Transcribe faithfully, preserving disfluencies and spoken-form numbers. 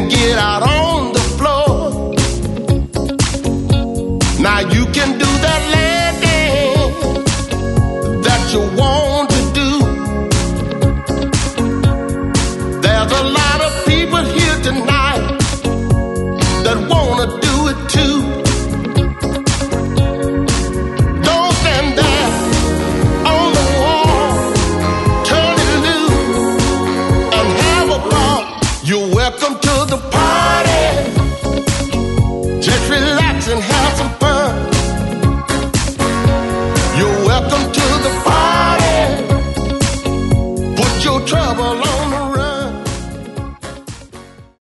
get out on the floor. Now you can do that land dance that you want to do. There's a lot of people here tonight that wanna do it too. Don't stand there on the wall, turn it loose and have a ball. You're welcome to the party. Just relax and have